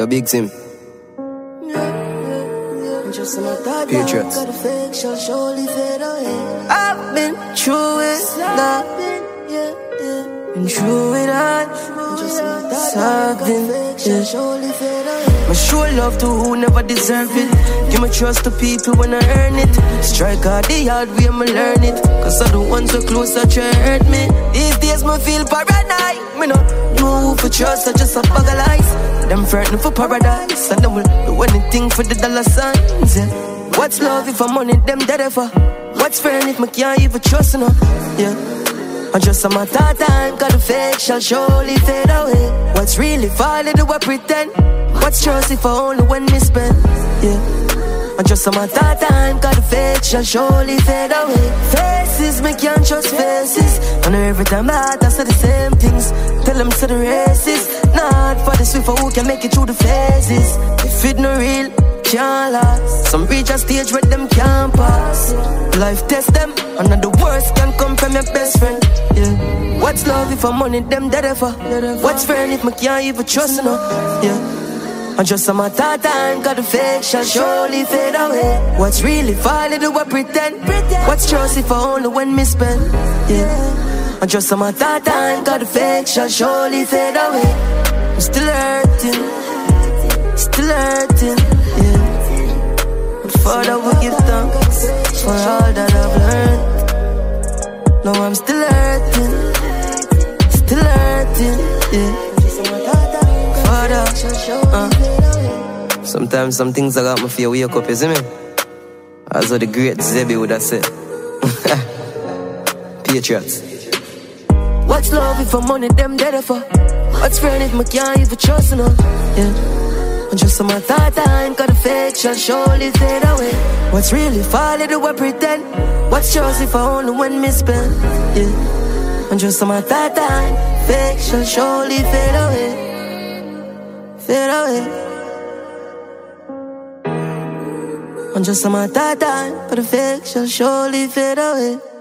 Yo, Big Sim. Patriots. I've been through it, been through it all. I show love to who never deserve it. Give my trust to people when I earn it. Strike out the hard way, me learn it. Cause I'm the ones so close that try hurt me. These days me feel paranoid. Me no know who for trust, I just a bag of lies. Them frightened for paradise, and them will do anything for the dollar signs, yeah. What's love if I'm on it, them dead for? What's fair if me can't even trust enough, yeah. I just a matter of time, cause the fake shall surely fade away. What's really falling, do I pretend? What's trust if I only when me spend, yeah. I just a matter of time, cause the fake shall surely fade away. Faces, me can't trust faces. I know every time I say the same things. Tell them to the races. Not for the swift, who can make it through the phases. If it no real, can't last. Some reach a stage where them can't pass. Life test them, and the worst can come from your best friend, yeah. What's love if I'm on it, them dead for? What's friend if me can't even trust enough, yeah. I just a matter of time, cause the fake shall surely fade away. What's really falling, do I pretend? What's trust if I only when me spend, yeah. I just a matter of time, cause the fake shall surely fade away. I'm still hurting, yeah. But Father will give thanks for all that I've learned. Now I'm still hurting, yeah. Father, sometimes some things I got me fear wake up, you see me? As the great Zebby would have said. Patriots. What's love if I'm on it, them dead for? What's friend if me can't even trust enough, yeah. And just a matter of time, cause the fake shall surely fade away. What's really falling, do I pretend? What's trust if I only when me spend, yeah. And just a matter of time, fake shall surely fade away. Fade away. And just a matter of time, but the fake shall surely fade away.